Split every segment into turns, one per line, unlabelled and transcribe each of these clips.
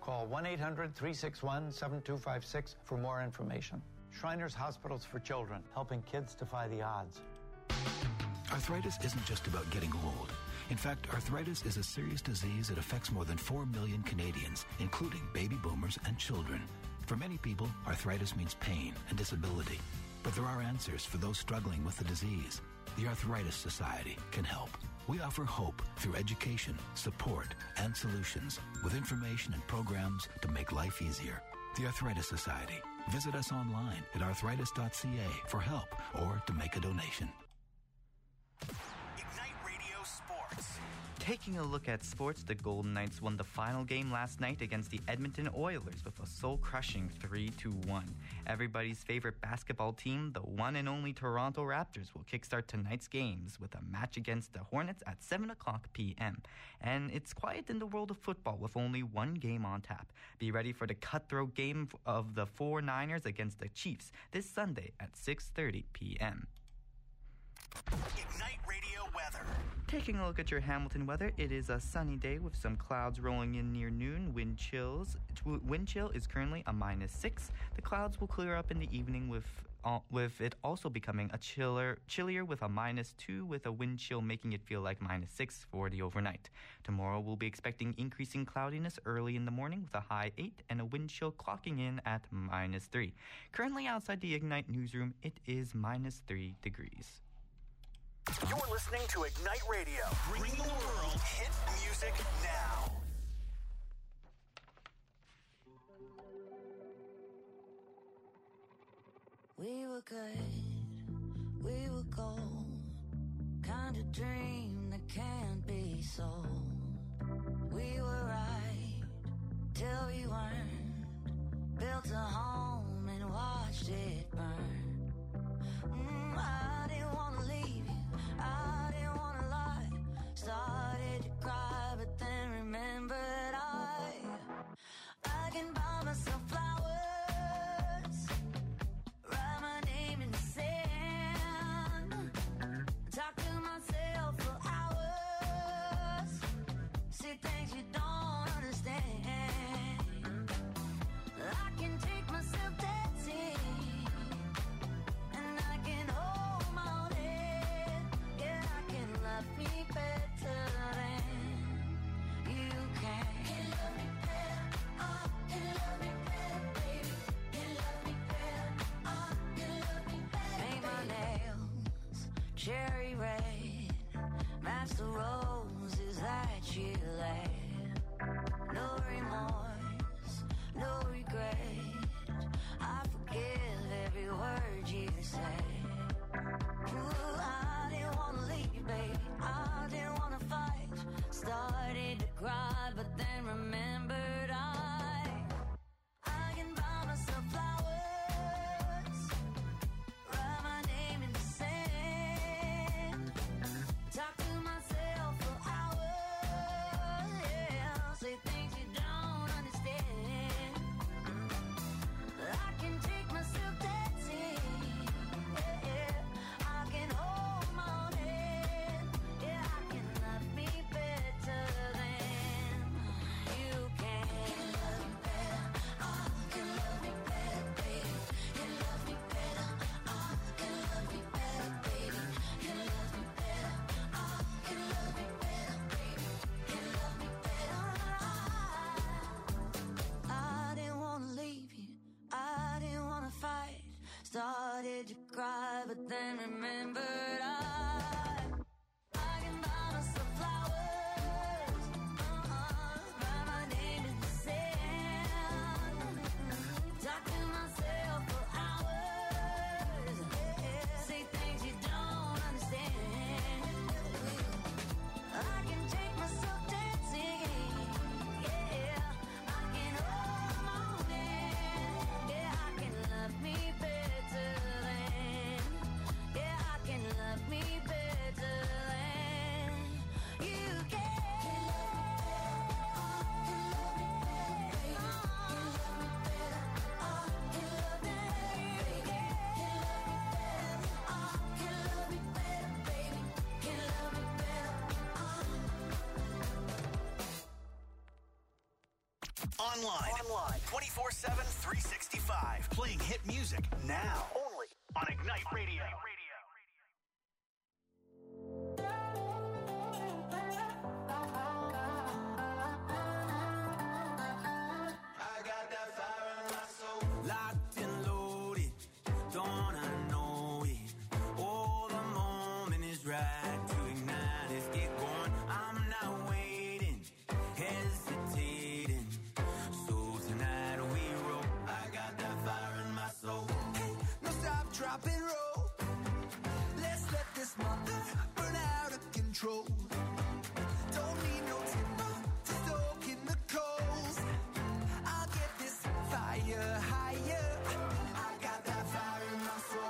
Call 1-800-361-7256 for more information. Shriners Hospitals for Children, helping kids defy the odds.
Arthritis isn't just about getting old. In fact, arthritis is a serious disease that affects more than 4 million Canadians, including baby boomers and children. For many people, arthritis means pain and disability. But there are answers for those struggling with the disease. The Arthritis Society can help. We offer hope through education, support, and solutions with information and programs to make life easier. The Arthritis Society. Visit us online at arthritis.ca for help or to make a donation.
Ignite Radio Sports.
Taking a look at sports, the Golden Knights won the final game last night against the Edmonton Oilers with a soul-crushing 3-1. Everybody's favorite basketball team, the one and only Toronto Raptors, will kickstart tonight's games with a match against the Hornets at 7 o'clock p.m. And it's quiet in the world of football with only one game on tap. Be ready for the cutthroat game of the 49ers against the Chiefs this Sunday at 6:30 p.m.
Ignite Radio weather.
Taking a look at your Hamilton weather, it is a sunny day with some clouds rolling in near noon. Wind chill is currently a -6. The clouds will clear up in the evening with it also becoming a chillier with a -2 with a wind chill making it feel like -6 for the overnight. Tomorrow we'll be expecting increasing cloudiness early in the morning with a high 8 and a wind chill clocking in at -3. Currently outside the Ignite newsroom, it is -3 degrees.
You're listening to Ignite Radio. Bring the world hit music now.
We were good, we were gold. Kind of dream that can't be sold. We were right till we weren't. Built a home and watched it burn. I didn't want to leave you, I didn't want to lie. Started to cry, but then remembered I can buy myself flowers, write my name in the sand, talk to myself for hours, see things you don't understand. I can take myself dancing, and I can hold my own head. Yeah, I can love me better than you can. Can love me better, can love me better, baby. Can love me better, can love me better. Paint my nails cherry red, match the roses that you laid. No remorse, no regret. I forgive every word you say. Ooh, I didn't want to leave you, baby. I didn't want to fight. Started to cry, but then remembered I can buy myself flowers, write my name in the sand, talk to myself for hours, yeah, say things you don't understand. I can take myself dancing, yeah, I can hold my own head, yeah, I can love me better than you can. Can love me better, can love me better, baby. Can love me better, can love me better, baby. Can love me better, can love me better, baby. Can love me better. I didn't want to leave you, I didn't want to fight. Started to cry, but then remembered I can buy myself flowers, write my name in the sand, talk to myself for hours, say things you don't understand. I can take myself dancing, yeah, I can hold my own hand, yeah, I can love me better than
Online 24/7, 365. Playing hit music now. Only on Ignite Radio.
Locked and loaded, don't wanna know it. Oh, the moment is right to ignite. Let's get going. I'm not waiting, hesitating. So tonight we roll. I got that fire in my soul. Hey, no stop, drop and roll. Let's let this mother burn out of control. Don't need no timber to stoke in the coals. I'll get this fire higher. I got that fire in my soul.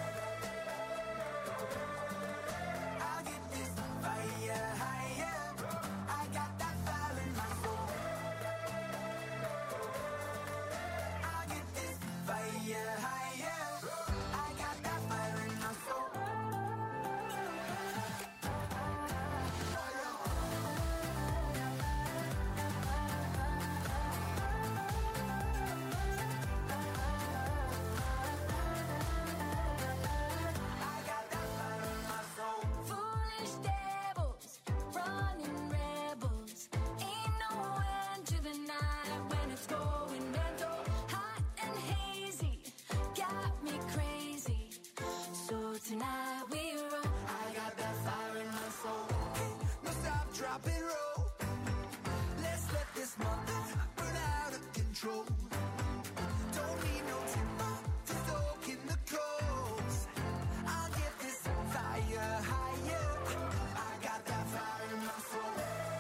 I'll get this fire higher. I got that fire in my soul. I'll get this fire higher. I got that fire in my soul. I got that fire in my soul.
Foolish devils, running rebels. Ain't no end to the night when it's going mental. Hot and hazy, got me crazy. So tonight we roll.
I got that fire in my soul. Hey, no stop, drop and roll. Let's let this mother burn out of control. Don't need no timber to stoke in the coals. I'll get this fire higher. I got that fire in my soul.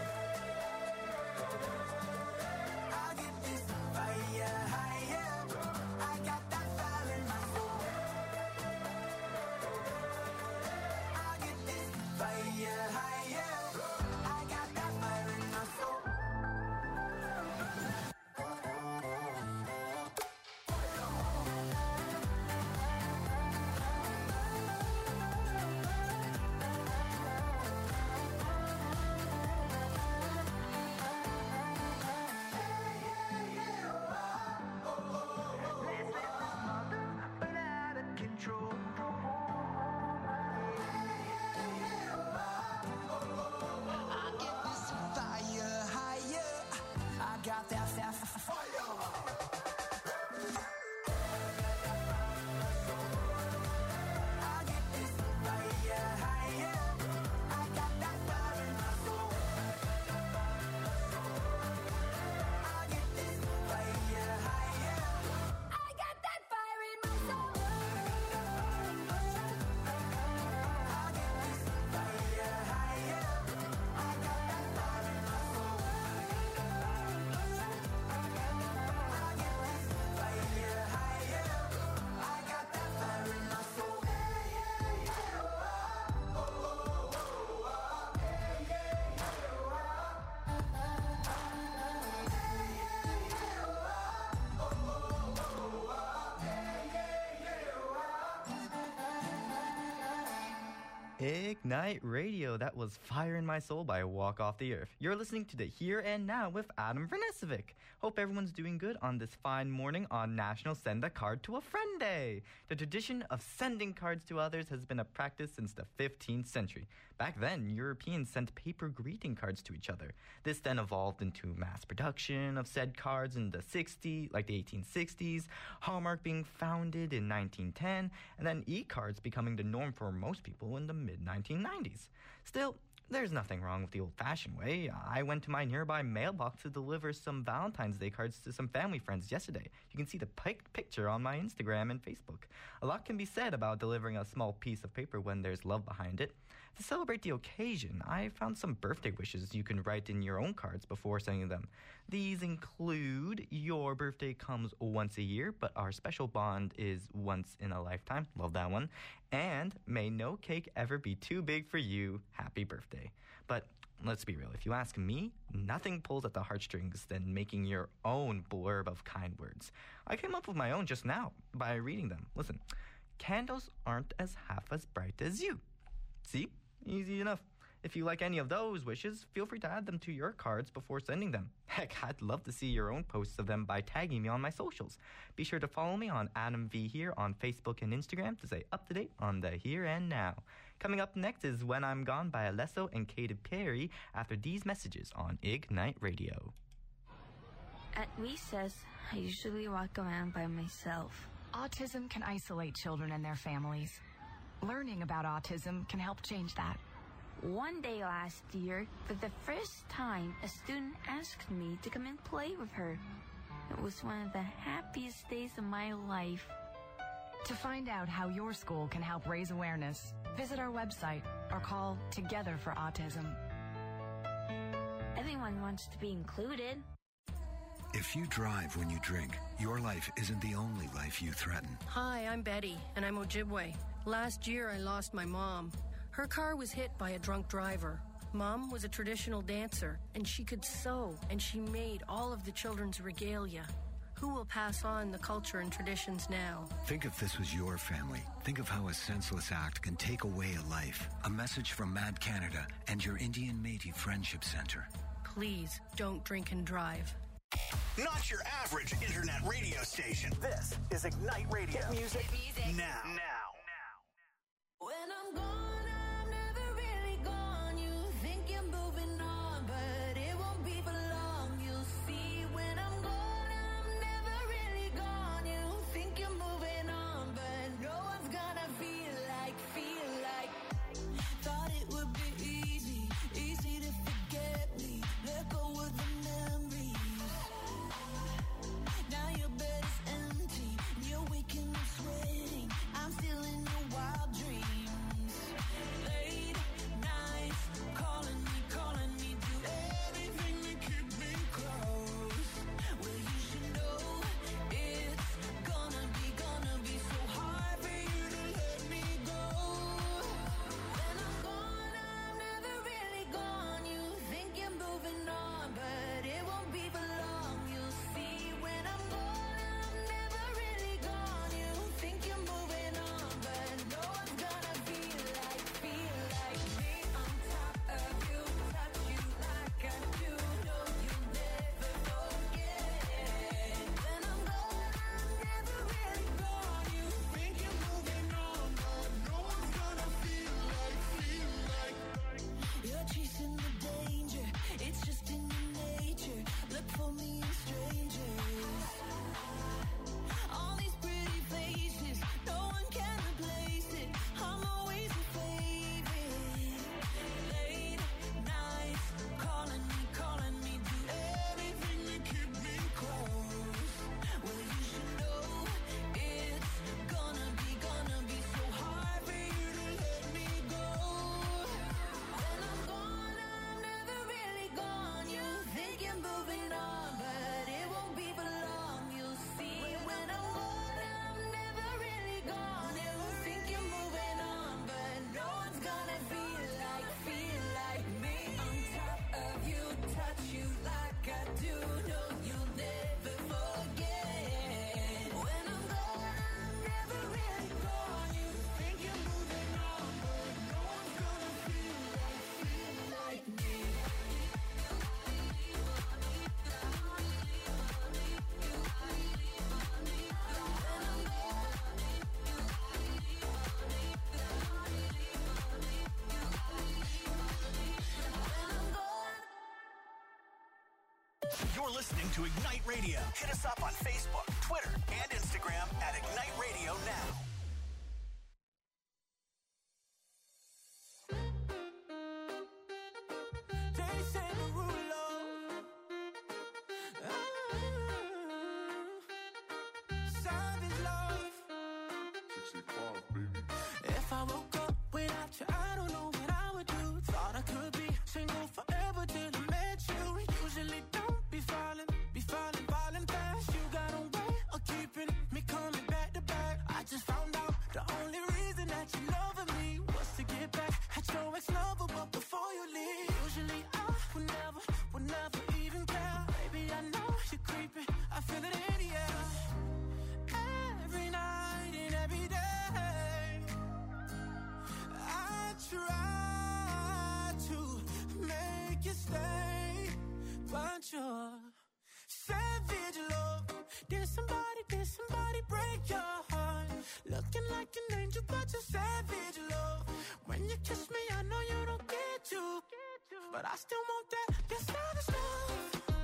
I'll get this fire higher. I got that fire in my soul. I'll get this fire higher. I got that fire in my soul. Burn out of control. I get this fire higher. I got that fire. I get this fire higher. I got that fire in my soul. I get this fire higher.
I got that fire in my soul.
I get this fire higher. I got that fire in my soul. I get this fire higher. I got that fire in my soul.
Ignite Radio. That was Fire in My Soul by Walk Off the Earth. You're listening to the Here and Now with Adam Vernesevic. Hope everyone's doing good on this fine morning on National Send a Card to a Friend Day. The tradition of sending cards to others has been a practice since the 15th century. Back then, Europeans sent paper greeting cards to each other. This then evolved into mass production of said cards in the 1860s, Hallmark being founded in 1910, and then e-cards becoming the norm for most people in the mid-1990s. Still, there's nothing wrong with the old-fashioned way. I went to my nearby mailbox to deliver some Valentine's Day cards to some family friends yesterday. You can see the picture on my Instagram and Facebook. A lot can be said about delivering a small piece of paper when there's love behind it. To celebrate the occasion, I found some birthday wishes you can write in your own cards before sending them. These include, your birthday comes once a year, but our special bond is once in a lifetime. Love that one. And may no cake ever be too big for you. Happy birthday. But let's be real. If you ask me, nothing pulls at the heartstrings than making your own blurb of kind words. I came up with my own just now by reading them. Listen, candles aren't half as bright as you. See? Easy enough. If you like any of those wishes, feel free to add them to your cards before sending them. Heck, I'd love to see your own posts of them by tagging me on my socials. Be sure to follow me on Adam V Here on Facebook and Instagram to stay up to date on the here and now. Coming up next is When I'm Gone by Alesso and Katy Perry after these messages on Ignite Radio.
At recess, I usually walk around by myself.
Autism can isolate children and their families. Learning about autism can help change that.
One day last year, for the first time, a student asked me to come and play with her. It was one of the happiest days of my life.
To find out how your school can help raise awareness, visit our website or call Together for Autism.
Everyone wants to be included.
If you drive when you drink, your life isn't the only life you threaten.
Hi, I'm Betty, and I'm Ojibwe. Last year, I lost my mom. Her car was hit by a drunk driver. Mom was a traditional dancer, and she could sew, and she made all of the children's regalia. Who will pass on the culture and traditions now?
Think if this was your family. Think of how a senseless act can take away a life. A message from Mad Canada and your Indian Métis Friendship Center.
Please don't drink and drive.
Not your average internet radio station. This is Ignite Radio. Hit music now.
When I'm gone, I'm never really gone. You think you're moving on, but it won't be for long. You'll see when I'm gone, I'm never really gone. You think you're moving on, but no one's gonna feel like. Thought it would be easy to forget me. Let go of the memories. Now your bed is empty, and you're waking up sweating. I'm still in your wild dreams. Late nights, calling me, do everything to keep me close. Well, you should know it's gonna be so hard for you to let me go. When I'm gone, I'm never really gone. You think you're moving on, but it won't be for long. You'll see when I'm gone, I'm never really gone. You think you're moving on, but no one's gonna feel like me on top of you, touch you like I do. No, you'll never forget. When I'm gone, I'm never really gone. You think you're moving on, but no one's gonna feel like. You're chasing the danger, it's just in your nature. Look for me in strangers. All these pretty faces, no one can replace it. I'm always your favorite. Late nights, calling me, do everything to keep me close. Well, you should know it's gonna be so hard for you to let me go. When I'm gone, I'm never really gone. You think you're moving on, but it won't be for long. You'll see when I'm gone, I'm never really gone. You think you're moving on, but no one's gonna feel like me on top of you, touch you like I do. No, you'll never forget. When I'm gone, I'm never really gone. You think you're moving on, but no one's gonna feel like me.
You're listening to Ignite Radio. Hit us up on Facebook, Twitter, and Instagram at Ignite Radio Now.
They say the rule savage love.
65, baby.
If I woke up without you, I don't know what I would do. Thought I could be single forever till I met you. Usually don't be falling fast. You got a way of keeping me coming back to back. I just found but you're savage love. When you kiss me, I know you don't get to, but I still want that. Your savage love.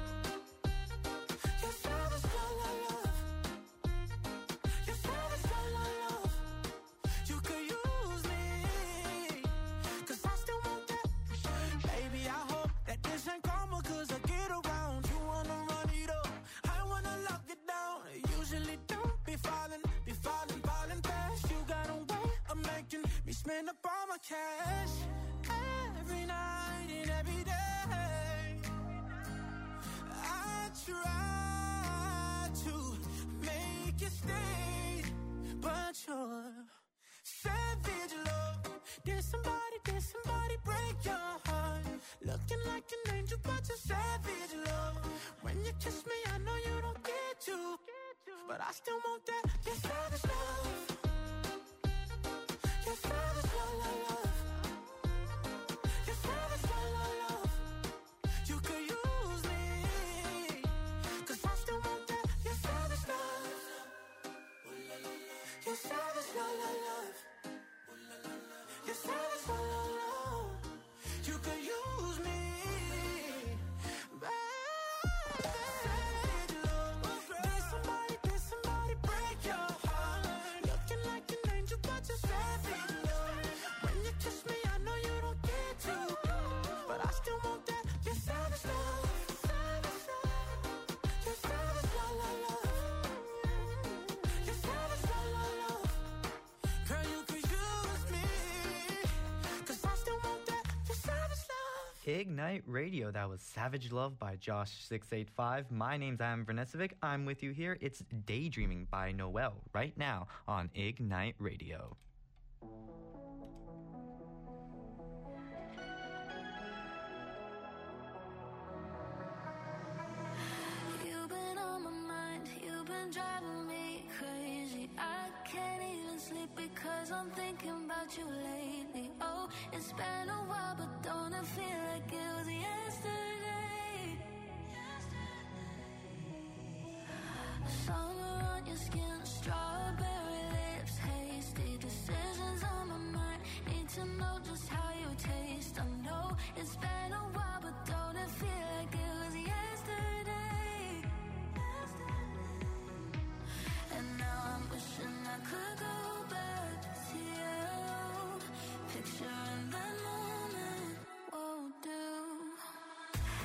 Your savage love, love. Your savage love, love. You could use me, 'cause I still want that. Baby, I hope that this ain't karma, 'cause I get around. You wanna run it up, I wanna lock it down. Usually don't be falling fast. You got a way of making me spend up all my cash. Every night and every day I try to make you stay, but you're savage love. Did somebody break your heart? Looking like an angel, but you're savage love. When you kiss me, I know you don't get to, but I still want that. Your savage love. Your savage love, love. Your savage love, love. You could use me, 'cause I still want that. Your savage love. Your savage love, love. Your savage love, love. You could use me, baby. Savage love. Did somebody break your heart? Looking like an angel, but you're savage love. When you kiss me, I know you don't get to, but I still want that. Your savage love. Your savage love, love. Your savage love, love. Girl, you could use me, 'cause I still want that. Your savage love.
Ignite Radio. That was Savage Love by Josh685. My name's Adam Vernesevic. I'm with you here. It's Daydreaming by Noel right now on Ignite Radio.
You've been on my mind, you've been driving me crazy. I can't even sleep because I'm thinking about you lately. Oh, it's been a while, but don't it feel like it was yesterday? Summer on your skin, strawberry lips, hasty decisions on my mind. Need to know just how you taste. I know it's been a while, but don't it feel like it was yesterday? And now I'm wishing I could go back to you. Picturing that moment won't do.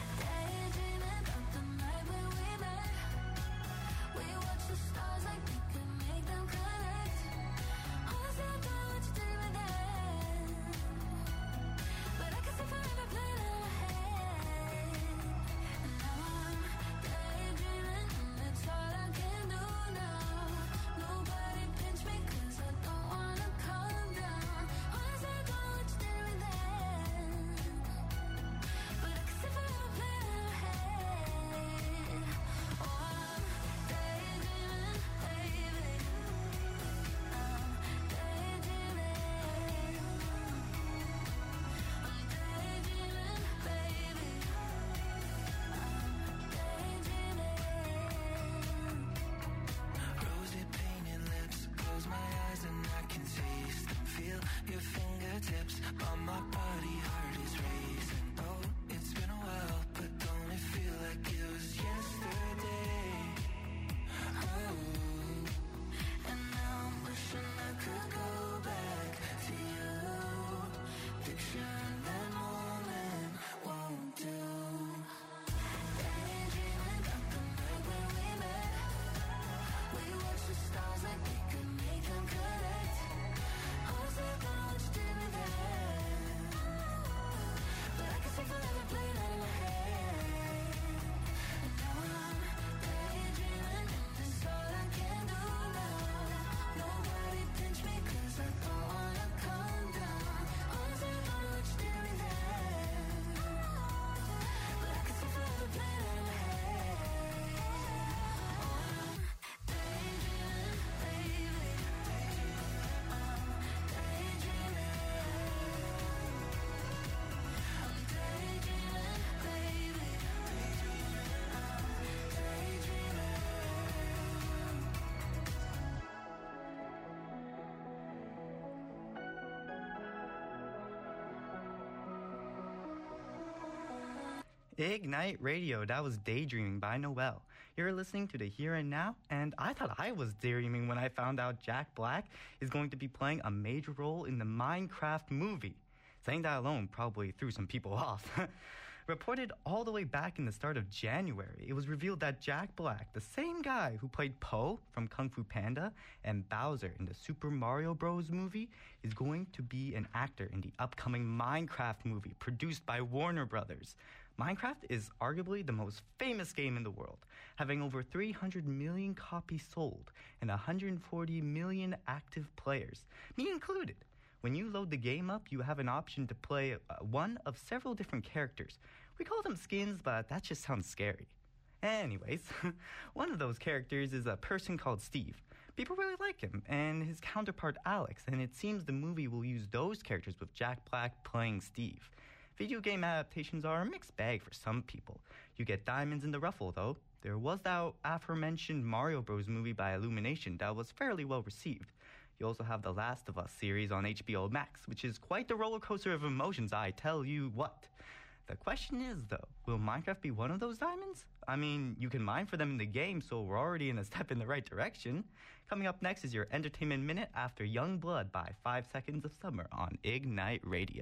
Ignite Radio, that was Daydreaming by Noel. You're listening to the Here and Now, and I thought I was daydreaming when I found out Jack Black is going to be playing a major role in the Minecraft movie. Saying that alone probably threw some people off. Reported all the way back in the start of January, it was revealed that Jack Black, the same guy who played Po from Kung Fu Panda and Bowser in the Super Mario Bros. Movie, is going to be an actor in the upcoming Minecraft movie produced by Warner Brothers. Minecraft is arguably the most famous game in the world, having over 300 million copies sold and 140 million active players, me included. When you load the game up, you have an option to play one of several different characters. We call them skins, but that just sounds scary. Anyways, one of those characters is a person called Steve. People really like him, and his counterpart Alex, and it seems the movie will use those characters with Jack Black playing Steve. Video game adaptations are a mixed bag for some people. You get diamonds in the rough, though. There was that aforementioned Mario Bros. Movie by Illumination that was fairly well received. You also have the Last of Us series on HBO Max, which is quite the roller coaster of emotions, I tell you what. The question is, though, will Minecraft be one of those diamonds? I mean, you can mine for them in the game, so we're already in a step in the right direction. Coming up next is your Entertainment Minute after Young Blood by 5 Seconds of Summer on Ignite Radio.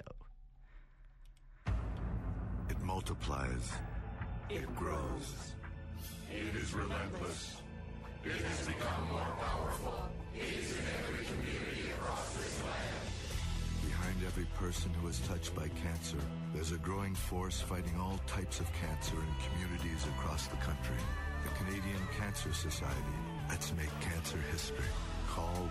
It multiplies. It grows. It is relentless. It has become more powerful. It is in every community across this land. Behind every person who is touched by cancer, there's a growing force fighting all types of cancer in communities across the country. The Canadian Cancer Society. Let's make cancer history. Call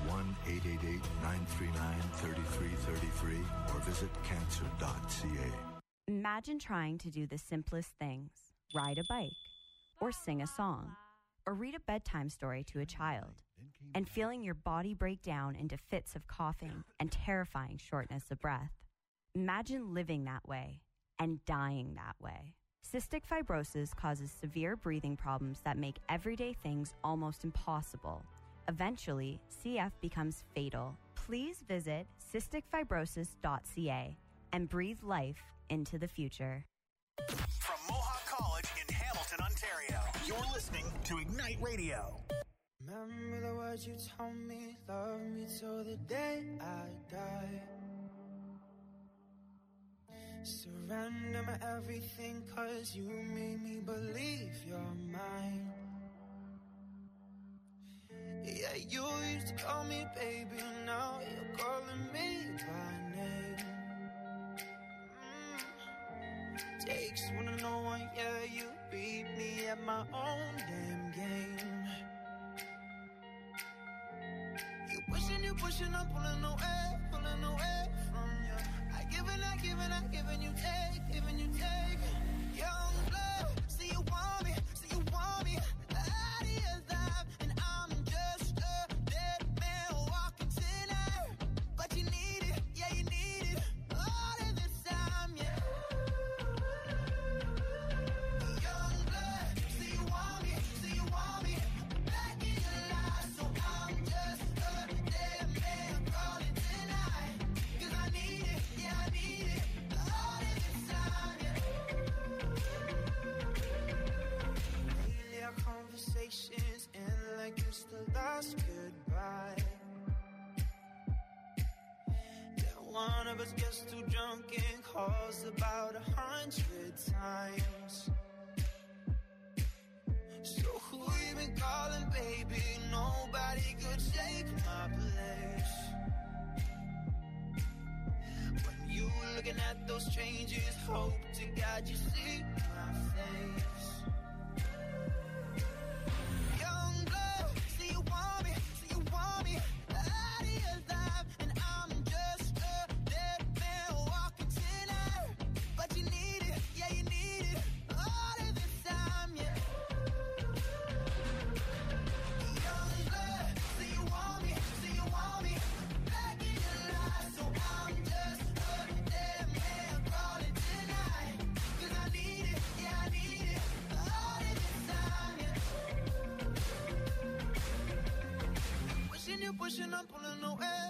1-888-939-3333 or visit cancer.ca.
Imagine trying to do the simplest things. Ride a bike, or sing a song, or read a bedtime story to a child, and feeling your body break down into fits of coughing and terrifying shortness of breath. Imagine living that way and dying that way. Cystic fibrosis causes severe breathing problems that make everyday things almost impossible. Eventually, CF becomes fatal. Please visit cysticfibrosis.ca and breathe life into the future.
From Mohawk College in Hamilton, Ontario, you're listening to Ignite Radio.
Remember the words you told me, love me till the day I die. Surrender my everything, cause you made me believe you're mine. Yeah, you used to call me baby, now you're calling me by name. Takes one to know one, yeah, you beat me at my own damn game. You pushing, I'm pulling away from you. I give and you take. Young blood, see you want me, that is life, and I'm just a dead man walking tonight. But you need it, yeah, you need it, all of this time, yeah. Young blood, see you want me, back in your life, so I'm just a dead man calling tonight. Cause I need it, yeah, I need it, all of this time, yeah. Lately our conversations end like it's the last goodbye. Then one of us gets too drunk and calls about 100 times. So who you been calling, baby? Nobody could take my place. When you looking at those changes, hope to God you see my face. Young blood, see you want me, that is life, and I'm just a dead man walking tonight. But you need it, yeah, you need it, all of this time, yeah. Young blood, see you want me, back in your life, so I'm just a dead man calling tonight. Cause I need it, yeah, I need it, all of this time, yeah. Pushing, I'm pulling away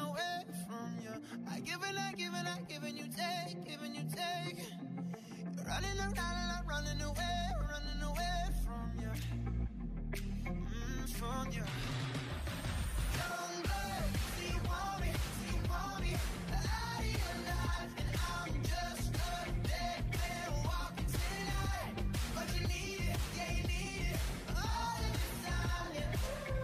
from you. I give and you take. You're Running around, running away from you. From you. Young blood, do you want me? Do you want me? Out of your life, and I'm just a dead man walking tonight. But you need it, yeah, you need it. All of the time, yeah.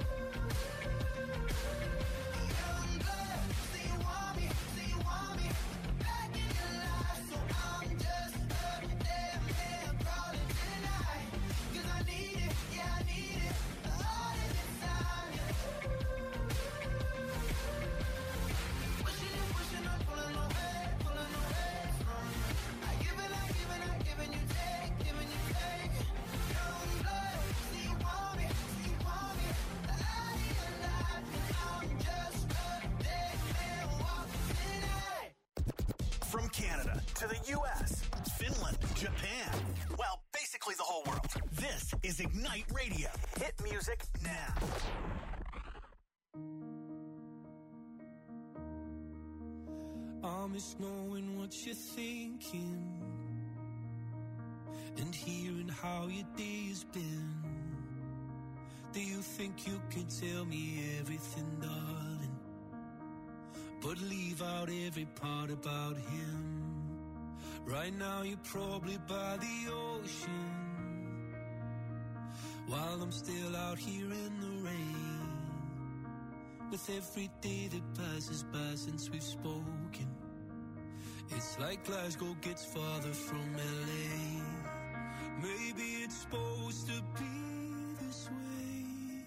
Young blood, do you want me? Do you want me? Back in your life, so I'm just a dead man crawling tonight. 'Cause I need it, yeah, I need it. All of the time, yeah. Pushing and pushing, I'm pulling away from you. I give and you take, giving you take. Young blood, do you want me? Do you want me? Out of your life, and I'm just a dead man walking tonight.
From Canada to the U.S., Finland, Japan, well, basically the whole world. This is Ignite Radio. Hit music now.
I miss knowing what you're thinking and hearing how your day's been. Do you think you can tell me everything, darling, but leave out every part about him? Right now you're probably by the ocean, while I'm still out here in the rain. With every day that passes by since we've spoken, it's like Glasgow gets farther from LA. Maybe it's supposed to be this way,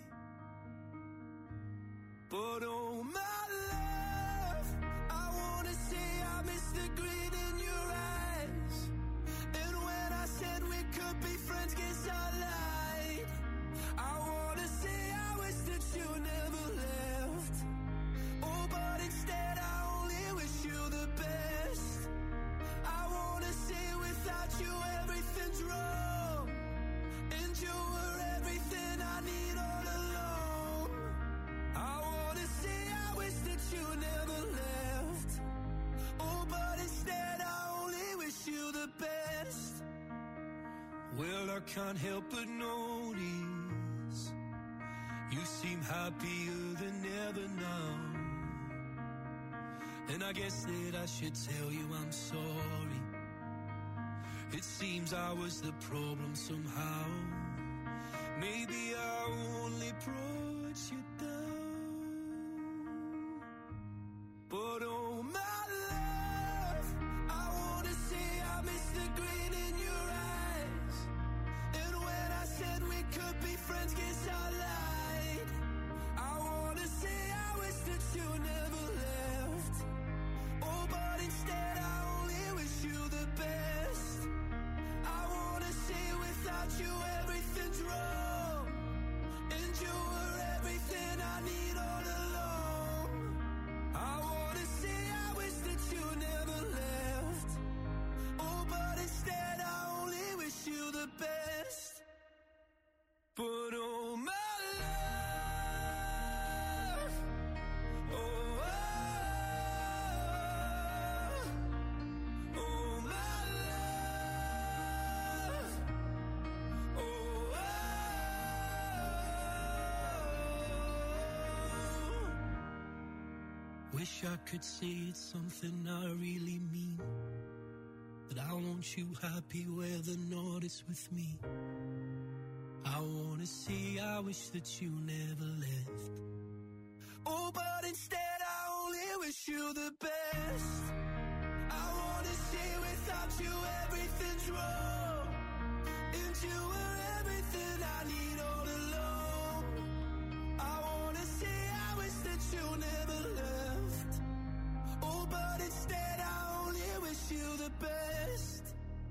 but oh my love, I wanna say I miss the grin in your eyes. And when I said we could be friends, guess I lied. I wanna say I wish that you never left. Oh, but instead I only wish you the best. I wanna say without you everything's wrong, and you were everything I need all along. I wanna say I wish that you never left. Oh, but instead I only wish you the best. Well, I can't help but notice you seem happier than ever now. And I guess that I should tell you I'm sorry. It seems I was the problem somehow. Maybe I only brought you down. But oh my love, I wanna say I miss the grin in your eyes. And when I said we could be friends, guess I lied. I wanna say I wish that you never left. Oh, but instead I only wish you the best. I wanna say without you everything's wrong, and you were everything I need all along. I wanna say I wish that you never left. Oh, but instead I only wish you the best. But oh my love, oh, oh my love, oh, wish I could say it's something I really mean, that I want you happy where the north is with me. I wanna say I wish that you never left. Oh, but instead I only wish you the best. I wanna say without you everything's wrong, and you were everything I need all along. I wanna say I wish that you never left. Oh, but instead I only wish you the best.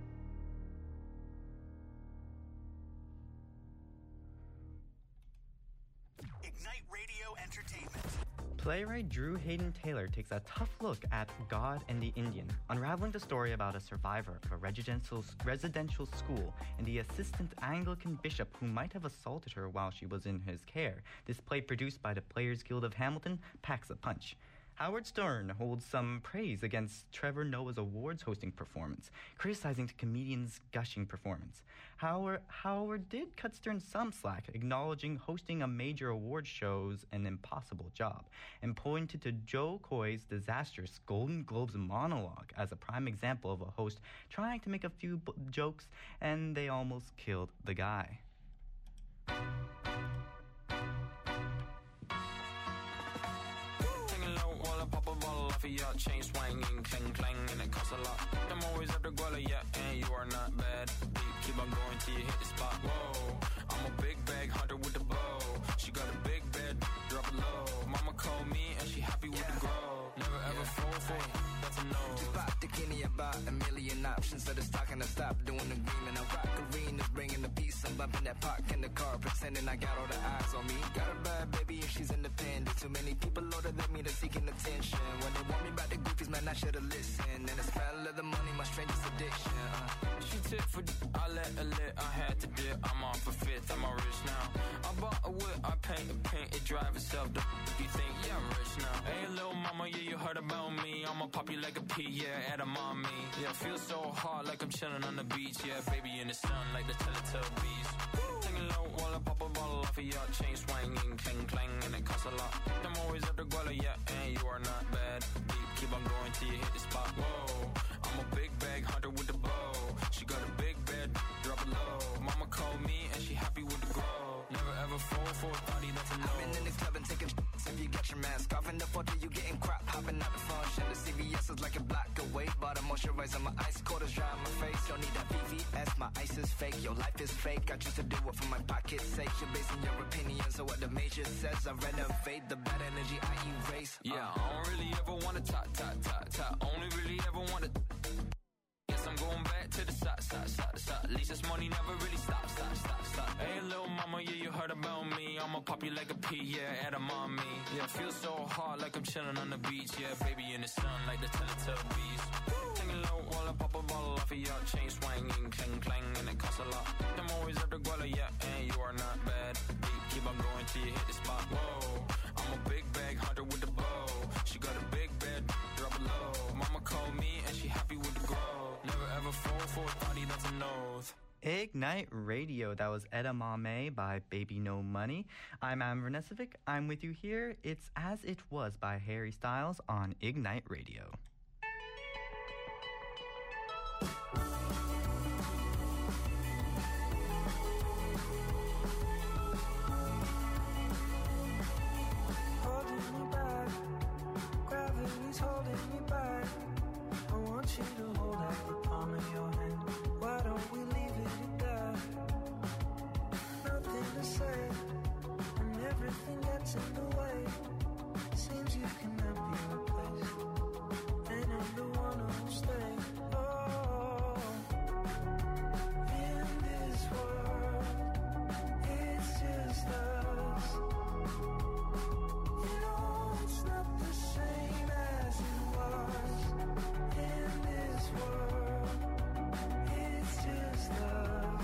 Ignite Radio Entertainment.
Playwright Drew Hayden Taylor takes a tough look at God and the Indian, unraveling the story about a survivor of a residential school and the assistant Anglican bishop who might have assaulted her while she was in his care. This play, produced by the Players Guild of Hamilton, packs a punch. Howard Stern holds some praise against Trevor Noah's awards hosting performance, criticizing the comedian's gushing performance. Howard did cut Stern some slack, acknowledging hosting a major award show's an impossible job, and pointed to Joe Coy's disastrous Golden Globes monologue as a prime example of a host trying to make a few jokes, and they almost killed the guy.
Your chain swinging, clang clang, and it costs a lot. I'm always at the guala, yeah, and you are not bad. Keep on going till you hit the spot. Whoa, I'm a big bag hunter with the bow. She got a big bed, drop it low. Mama called me and she happy with the grow. Never ever fall for it, that's a no.
Just pop the Kenny about a million options. So the stock and I stop doing the green and I rock arenas, bringing the peace. I'm bumping that park in the car, pretending I got all the eyes on me. Got a bad baby and she's independent. Too many people older than me, they're seeking attention. When they want me about the goofies, man, I should've listened. And the smell of the money, my strangest addiction.
She tip for I let her lit, I had to dip. I'm off a fifth, I'm all rich now. I bought a whip, I paint it drive itself. You think, yeah, I'm rich now. Hey, little mama, yeah, you heard about me. I'ma pop you like a pea, yeah, at a mommy. Yeah, feel so hot like I'm chilling on the beach. Yeah, baby in the sun like the Teletubbies. Singing low while I pop a bottle off of your chain swinging, clang clang, and it costs a lot. I'm always at the guala, yeah, and you are not bad. Keep on going till you hit the spot. Whoa, I'm a big bag hunter with the bow. She got a big bed, drop it low. Mama called me and she happy with the grow. Never ever fall for a thotty, that's a no.
I've been in the club and taking if you get your mask off in the photo, you getting crap, hopping out the function. The CVS is like a block away. Bought a moisturizer, my ice cold is dry on my face. Don't need that VVS, my ice is fake. Your life is fake, I choose to do it for my pocket's sake. You're basing your opinions on what the major says. I renovate the bad energy I erase.
Yeah, I don't really ever wanna talk. Only really ever wanna. Yes, I'm going back to the side. At least this money never really stop. Hey, little mama, yeah, you heard about me. I'ma pop you like a pea, yeah, at a mommy. Yeah, feel so hot like I'm chilling on the beach. Yeah, baby in the sun like the Teletubbies. Singing low while I pop a bottle off of your chain swinging, clang clang, and it costs a lot. I'm always at the guala, yeah, and you are not bad. Keep on going till you hit the spot. Whoa, I'm a big bag hunter with the bow. She got a big bed, drop it low. Mama called me and she happy with the grow. Never ever fall for a thotty, that's a nose.
Ignite Radio, that was Edamame by Baby No Money. I'm Amber Nesevic. I'm with you here. It's As It Was by Harry Styles on Ignite Radio.
Holding me back, gravity's holding me back. I want you to hold out the palm of your hand. Why don't we leave it at that? Nothing to say, and everything gets in the way. Seems you cannot be replaced, and I'm the one who'll stay. Oh, in this world, it's just us. You know it's not the same as it was. In this world, it's just us.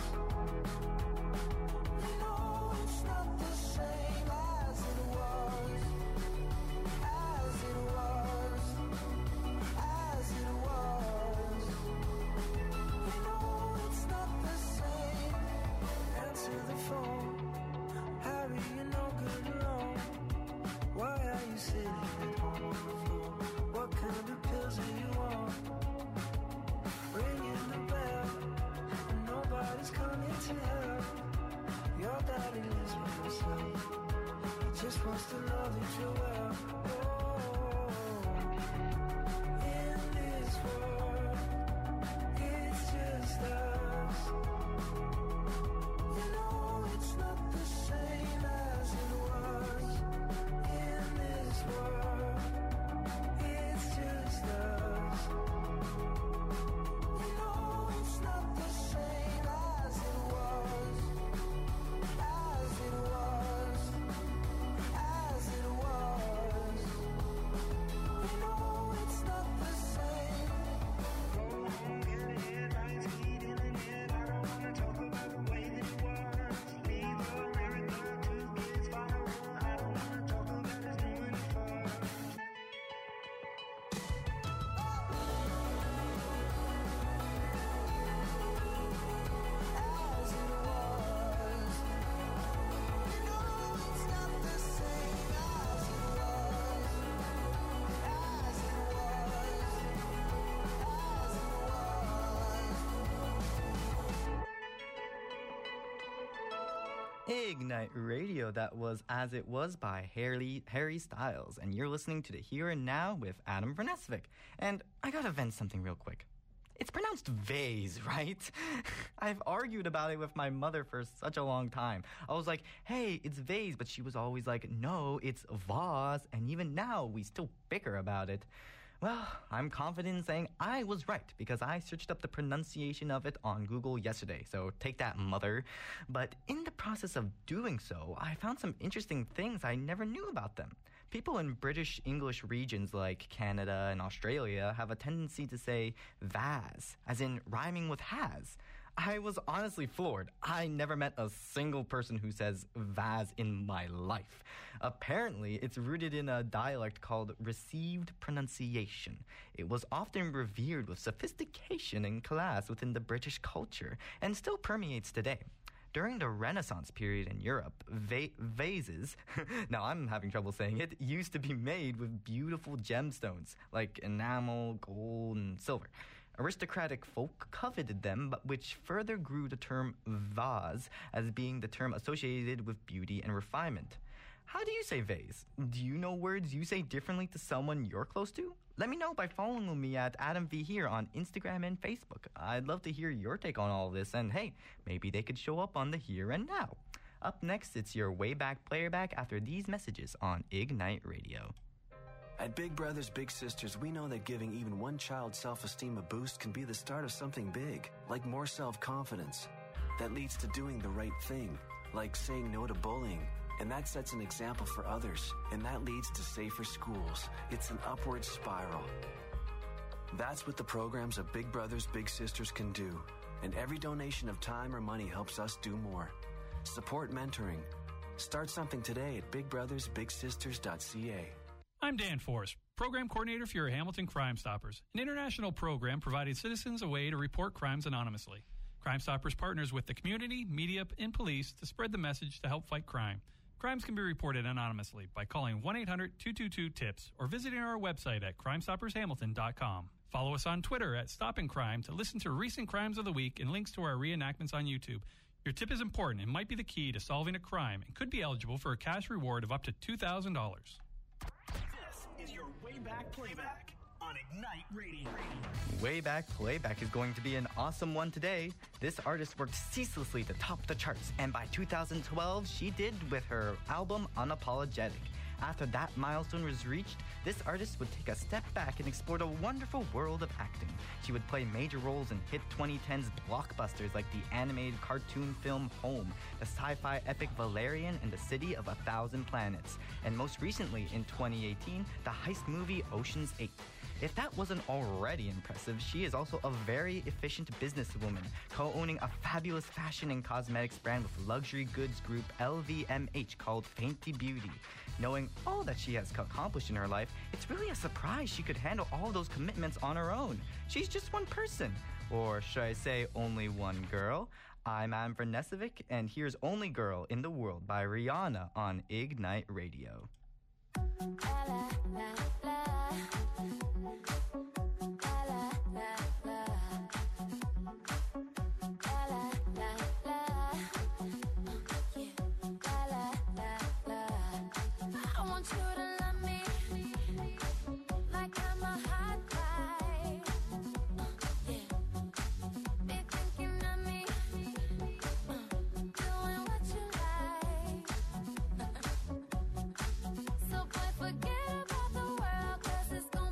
You know it's not the same as it was. As it was. As it was. You know it's not the same. Answer the phone. Harry, you're no good alone. Why are you sitting at home on the floor? What kind of pills are you on? Ringing the bell, and nobody's coming to help. Your daddy lives with himself. He just wants to know that you're well. Oh, in this world, it's just us. You know it's not the same as it was. In this world, it's just us. You know it's not the same as it was. As it was. As it was.
Ignite Radio, that was As It Was by Harry Styles. And you're listening to the Here and Now with Adam Vernesvik. And I gotta vent something real quick. It's pronounced vase, right? I've argued about it with my mother for such a long time. I was like, hey, it's vase, but she was always like, no, it's vase. And even now, we still bicker about it. Well, I'm confident in saying I was right because I searched up the pronunciation of it on Google yesterday, so take that, mother. But in the process of doing so, I found some interesting things I never knew about them. People in British English regions like Canada and Australia have a tendency to say vase, as in rhyming with has. I was honestly floored. I never met a single person who says vase in my life. Apparently, it's rooted in a dialect called received pronunciation. It was often revered with sophistication and class within the British culture and still permeates today. During the Renaissance period in Europe, vases, now I'm having trouble saying it, used to be made with beautiful gemstones like enamel, gold, and silver. Aristocratic folk coveted them, but which further grew the term vase as being the term associated with beauty and refinement. How do you say vase? Do you know words you say differently to someone you're close to? Let me know by following me at Adam V here on Instagram and Facebook. I'd love to hear your take on all of this, and hey, maybe they could show up on the Here and Now. Up next, it's your Way Back Playerback after these messages on Ignite Radio.
At Big Brothers Big Sisters, we know that giving even one child's self-esteem a boost can be the start of something big, like more self-confidence. That leads to doing the right thing, like saying no to bullying. And that sets an example for others, and that leads to safer schools. It's an upward spiral. That's what the programs of Big Brothers Big Sisters can do. And every donation of time or money helps us do more. Support mentoring. Start something today at bigbrothersbigsisters.ca.
I'm Dan Forrest, Program Coordinator for your Hamilton Crime Stoppers, an international program providing citizens a way to report crimes anonymously. Crime Stoppers partners with the community, media, and police to spread the message to help fight crime. Crimes can be reported anonymously by calling 1-800-222-TIPS or visiting our website at crimestoppershamilton.com. Follow us on Twitter at Stopping Crime to listen to recent crimes of the week and links to our reenactments on YouTube. Your tip is important and might be the key to solving a crime and could be eligible for a cash reward of up to $2,000.
This is your Way Back Playback on Ignite Radio.
Way Back Playback is going to be an awesome one today. This artist worked ceaselessly to top the charts, and by 2012, she did with her album Unapologetic. After that milestone was reached, this artist would take a step back and explore the wonderful world of acting. She would play major roles in hit 2010s blockbusters like the animated cartoon film Home, the sci-fi epic Valerian, and the City of 1,000 Planets, and most recently in 2018, the heist movie Ocean's 8. If that wasn't already impressive, she is also a very efficient businesswoman, co-owning a fabulous fashion and cosmetics brand with luxury goods group LVMH called Fenty Beauty. Knowing all that she has accomplished in her life, it's really a surprise she could handle all those commitments on her own. She's just one person. Or should I say only one girl? I'm Adam Vernesvik, and here's Only Girl in the World by Rihanna on Ignite Radio.
So boy, forget about the world, 'cause it's gonna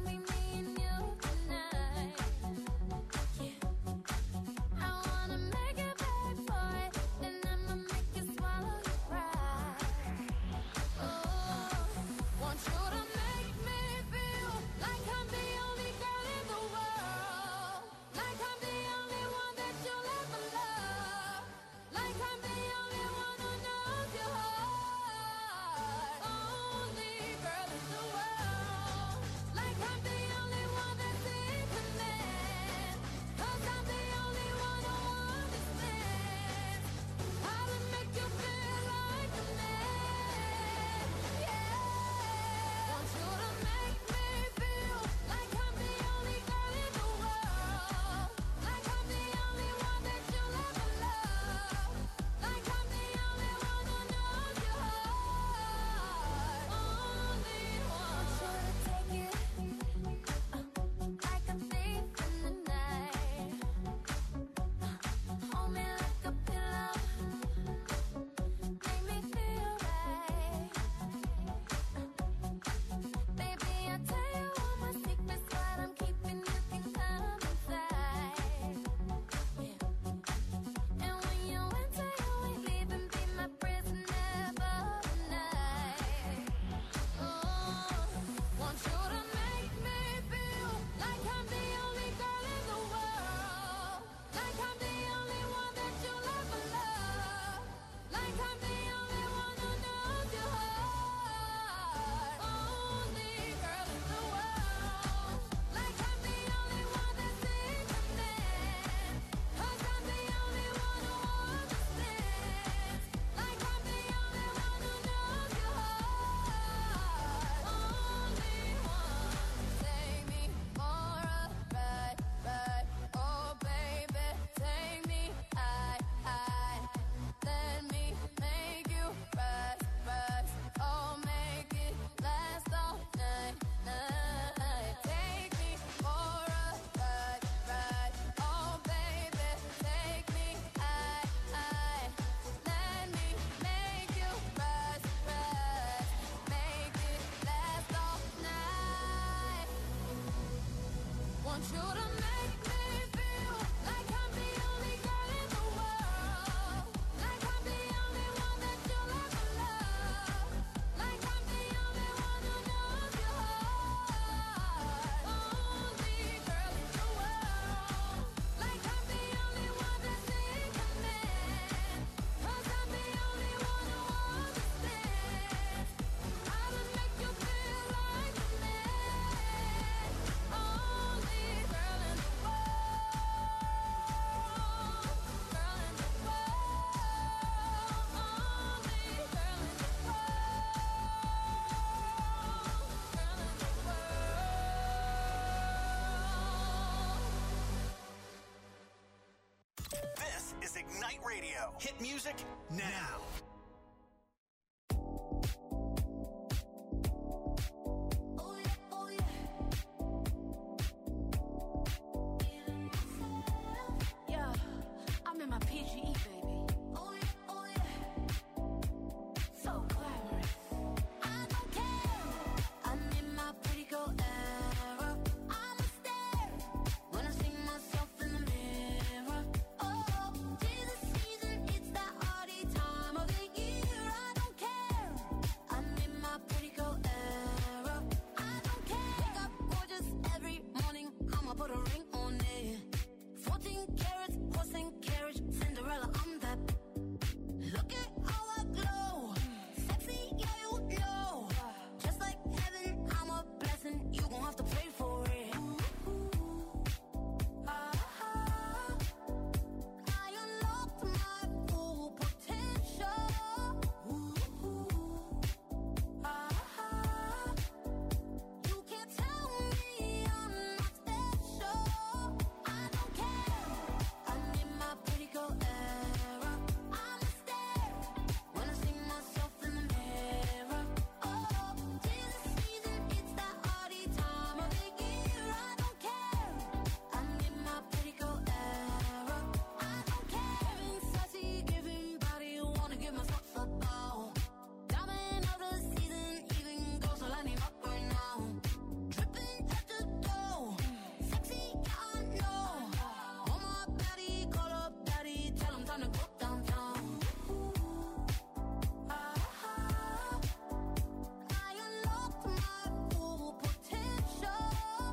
Radio. Hit music now.
Yeah, I'm in my PGE, baby. So glamorous. I don't care. I'm in my pretty girl era. I'm a stare when I see myself in the mirror. Oh, tis the season, it's that hardy time of the year. I don't care. I'm in my pretty girl era. I don't care. Wake up gorgeous every morning. I'ma put a ring on it. 14 carats, horse and carriage, Cinderella, I'm that. Look at how I glow. Sexy, yeah, you know. Just like heaven, I'm a blessing. You gon' have to pray for it. I unlocked my full potential. You can't tell me I'm not special. I don't care. I'm in my pretty girl era. I'm a stare when I see myself in the mirror. Oh, tis the season, it's that hardy time of the year. I don't care. I'm in my pretty girl era. I don't care. Giving sassy, giving body, wanna give myself a bow. Diamond of the season, even goes so lining up right now. Dripping at the door, sexy, yeah, I know. On my body, call up daddy, tell him time to go downtown. I unlocked my full potential.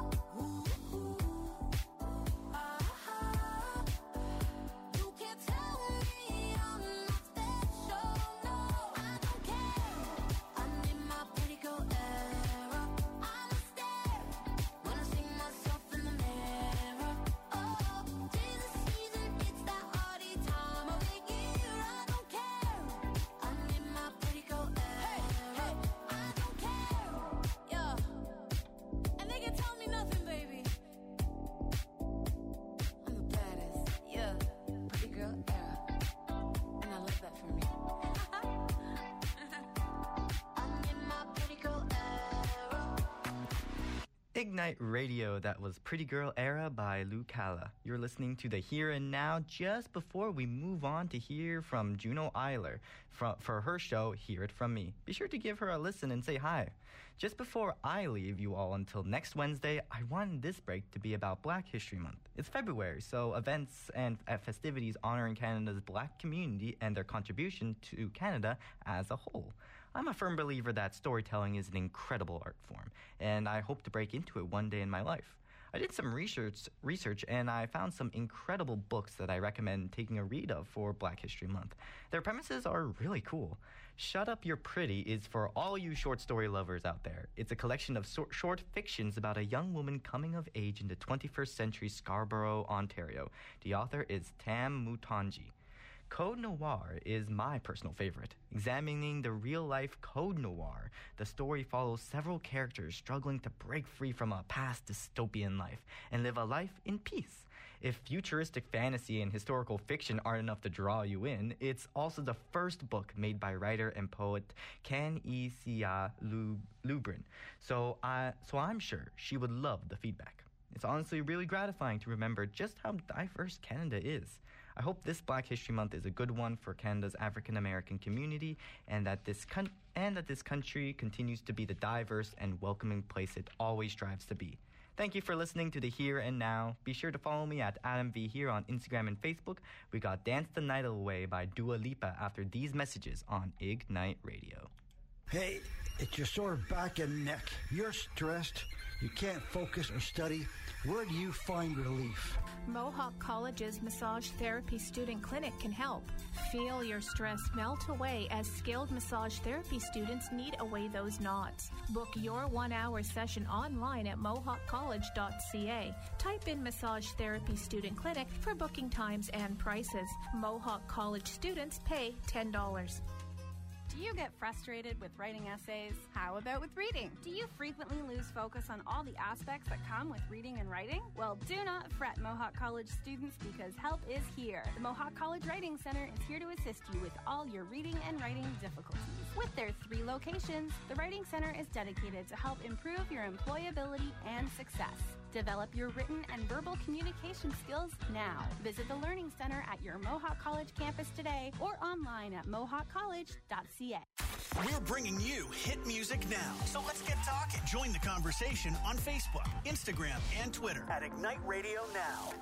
You can't tell me I'm not special. No, I don't care. I'm in my pretty girl era. I'm a stare when I see myself in the mirror. Oh, tis the season, it's that hardy time of the year. I don't care. I'm in my pretty girl era. I don't care. Yeah, and they can tell me nothing, baby. I'm the baddest. Yeah, pretty girl era, and I love that for me. I'm in my pretty girl era.
Ignite Radio, that was Pretty Girl Era by Lou Calla. You're listening to the Here and Now just before we move on to hear from Juno Eiler for her show, Hear It From Me. Be sure to give her a listen and say hi. Just before I leave you all until next Wednesday, I wanted this break to be about Black History Month. It's February, so events and festivities honoring Canada's Black community and their contribution to Canada as a whole. I'm a firm believer that storytelling is an incredible art form, and I hope to break into it one day in my life. I did some research, and I found some incredible books that I recommend taking a read of for Black History Month. Their premises are really cool. Shut Up You're Pretty is for all you short story lovers out there. It's a collection of short fictions about a young woman coming of age in the 21st century Scarborough, Ontario. The author is Tam Mutanji. Code Noir is my personal favorite. Examining the real-life Code Noir, the story follows several characters struggling to break free from a past dystopian life and live a life in peace. If futuristic fantasy and historical fiction aren't enough to draw you in, it's also the first book made by writer and poet Can-E-Sia Lubrin. So I'm sure she would love the feedback. It's honestly really gratifying to remember just how diverse Canada is. I hope this Black History Month is a good one for Canada's African American community, and that this country continues to be the diverse and welcoming place it always strives to be. Thank you for listening to the Here and Now. Be sure to follow me at Adam V here on Instagram and Facebook. We got Dance the Night Away by Dua Lipa after these messages on Ignite Radio.
Hey, it's your sore back and neck. You're stressed. You can't focus or study. Where do you find relief?
Mohawk College's Massage Therapy Student Clinic can help. Feel your stress melt away as skilled massage therapy students knead away those knots. Book your 1-hour session online at mohawkcollege.ca. Type in Massage Therapy Student Clinic for booking times and prices. Mohawk College students pay $10.
Do you get frustrated with writing essays? How about with reading? Do you frequently lose focus on all the aspects that come with reading and writing? Well, do not fret, Mohawk College students, because help is here. The Mohawk College Writing Center is here to assist you with all your reading and writing difficulties. With their 3 locations, the Writing Center is dedicated to help improve your employability and success. Develop your written and verbal communication skills now. Visit the Learning Center at your Mohawk College campus today or online at mohawkcollege.ca.
We're bringing you hit music now. So let's get talking. Join the conversation on Facebook, Instagram, and Twitter at Ignite Radio Now.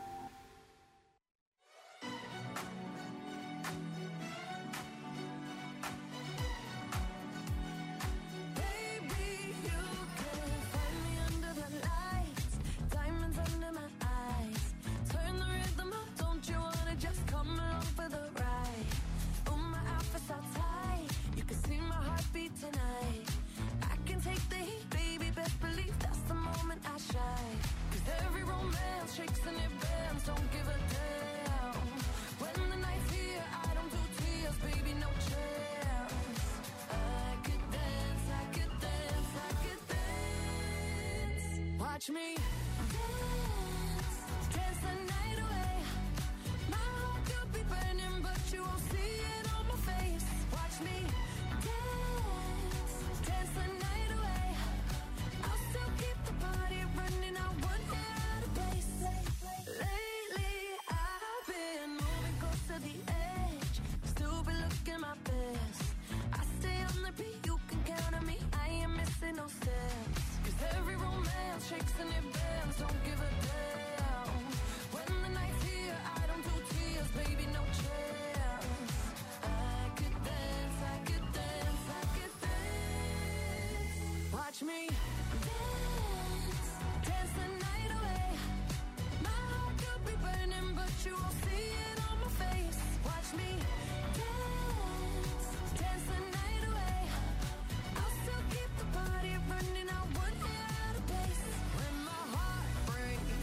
Tonight, I can take the heat, baby. Best believe that's the moment I shine. 'Cause every romance shakes and it bends. Don't give a damn. When the night's here, I don't do tears, baby. No chance. I could dance, I could dance, I could dance. Watch me dance, dance the night away. My heart could be burning, but you won't see it on my face. Watch me dance, dance the night away. I'll still keep the party running. I won't get out of place. Lately, I've been moving close to the edge. Still be looking my best. I stay on the beat, you can count on me. I ain't missing no steps. 'Cause every romance shakes and it bends. Don't give a damn. When the night's here, I don't do tears, baby. No chance. I could dance, I could dance, I could dance. Watch me dance, dance the night away. My heart could be burning, but you won't see it on my face. Watch me dance, dance the night away. I'll still keep the party running. I won't get out of place. When my heart breaks,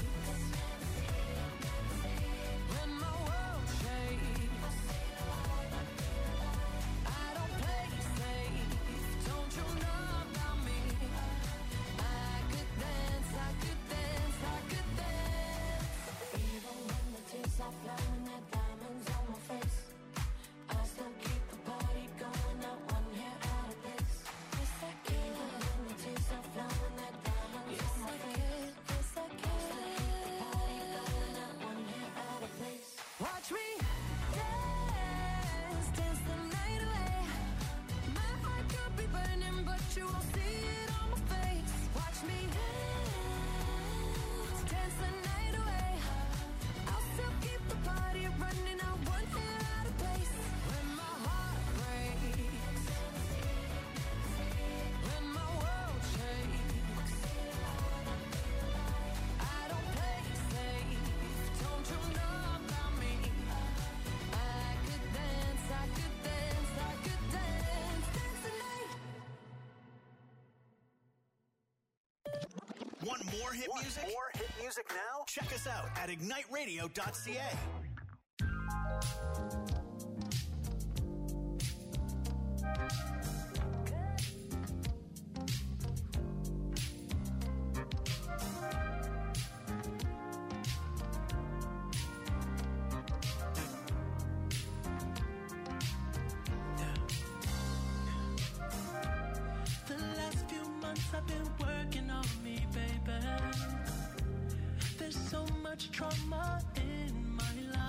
when my world shakes, I don't play safe. Don't you know about me? I could dance, I could dance, I could dance. Even when the tears are flowing, there diamonds on my face, I still keep the party going. Not one hair out of place. Yes, I can. Even when the tears are flowing, there diamonds on my face. Yes, I can. Still keep the party going. Not one hair out of place. Watch me dance, dance the night away. My heart could be burning, but you won't see it on my face. Watch me dance, dance the night away. I'll still keep the party running. I won't get out of place. When my heart breaks, when my world shakes, I don't play safe. Don't you know about me? I could dance, I could dance, I could dance, dance the night.
Want more hit music? More hit music now? Check us out at igniteradio.ca.
The last few months I've been working on me, baby. There's so much trauma in my life.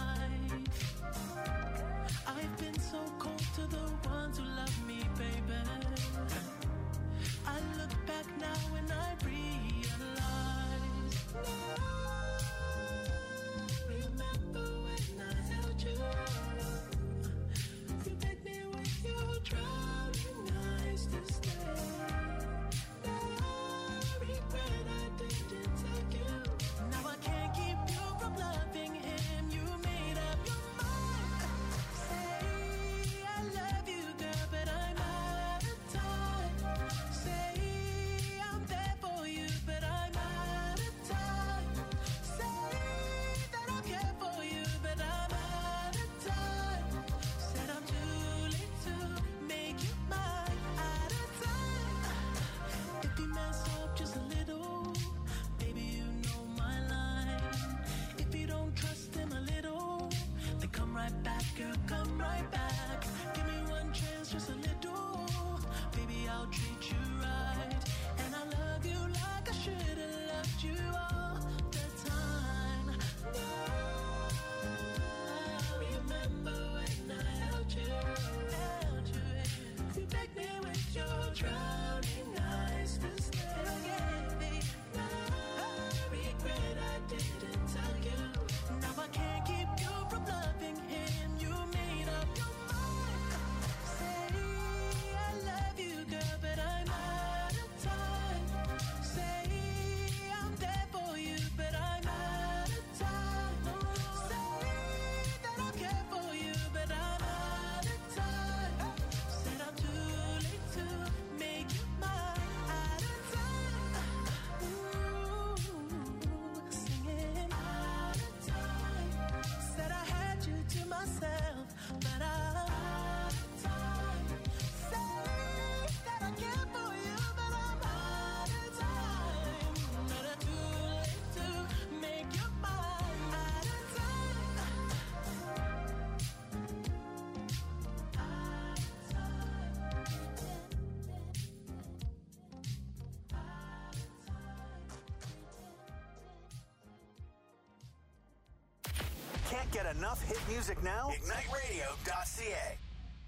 Can't get enough hit music now? IgniteRadio.ca.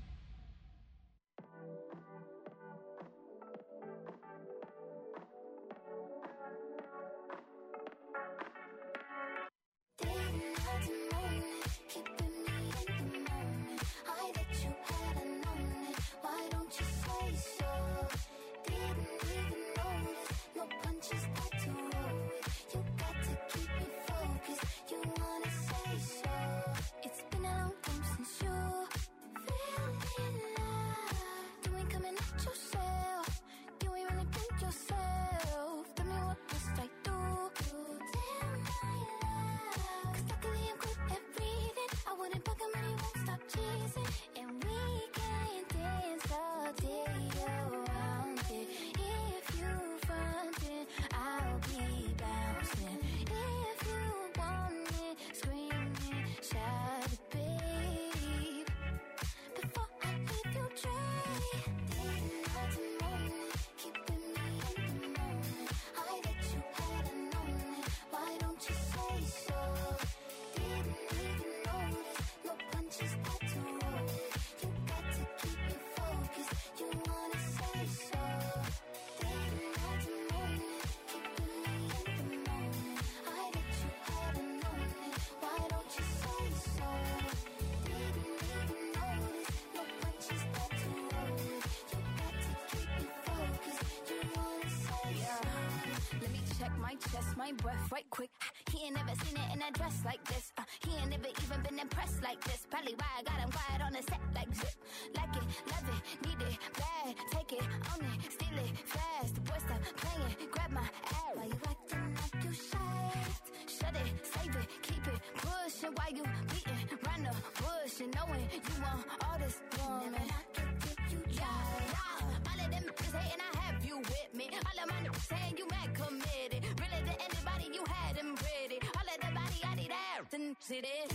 My breath right quick. He ain't never seen it in a dress like this. He ain't never even been impressed like this. Probably why I got him quiet on the set like zip. Like it, love it, need it, bad. Take it, own it, steal it, fast. The boy stop playing, grab my ass. Why you acting like you shy? Shut it, save it, keep it pushing. Why you beating round the bush and knowing you want all this woman? Yeah, all of them is hating, I have you with me. All of my niggas saying you mad committed. Really to anybody you had them ready. All of the body I need out and see this.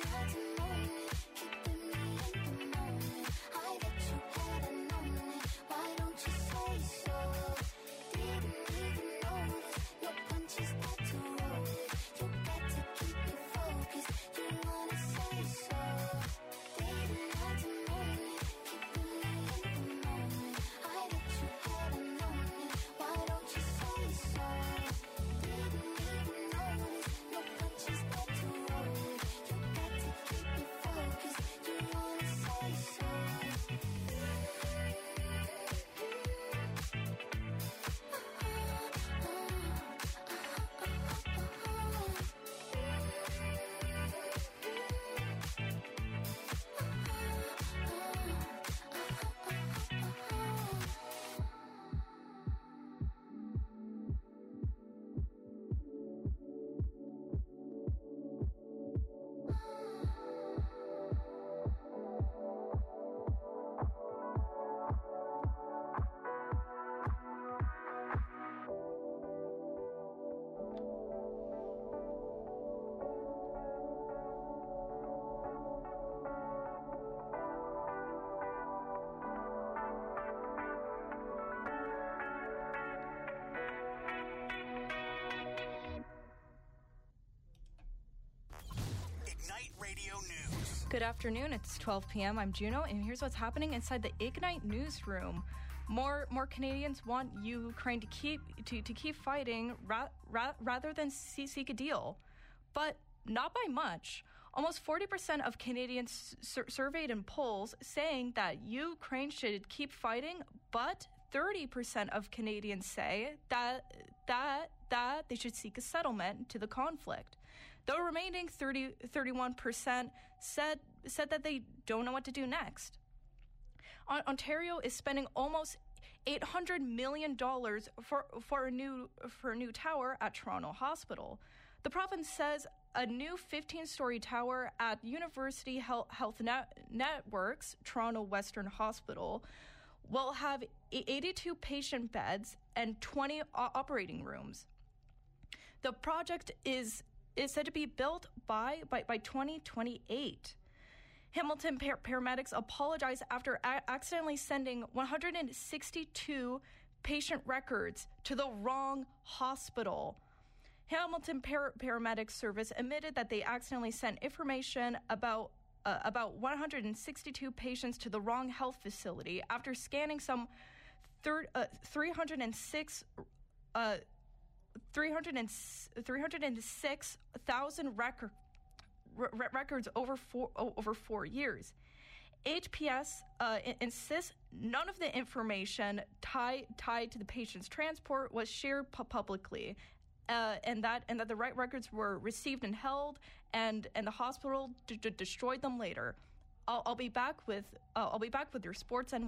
Why don't you say so? Didn't even notice your punches got to roll. You got to keep it focused. You wanna say so? Didn't have to moan it, keeping me in the moment. I bet you hadn't known it. Why don't you say so? Didn't even notice your punches got to roll. You got to keep it focused. You wanna say so?
Good afternoon, it's 12 p.m. I'm Juno, and here's what's happening inside the Ignite newsroom. More Canadians want Ukraine to keep fighting rather than seek a deal, but not by much. Almost 40% of Canadians surveyed in polls saying that Ukraine should keep fighting, but 30% of Canadians say that they should seek a settlement to the conflict. The remaining 31% said that they don't know what to do next. Ontario is spending almost $800 million for a new tower at Toronto Hospital. The province says a new 15-story tower at University Health Networks Toronto Western Hospital will have 82 patient beds and 20 operating rooms. The project is said to be built by 2028. Hamilton paramedics apologize after accidentally sending 162 patient records to the wrong hospital. Hamilton Paramedic Service admitted that they accidentally sent information about 162 patients to the wrong health facility after scanning some 306,000 records over 4 years. HPS insists none of the information tied to the patient's transport was shared publicly, and that the right records were received and held, and the hospital destroyed them later. I'll be back with your sports and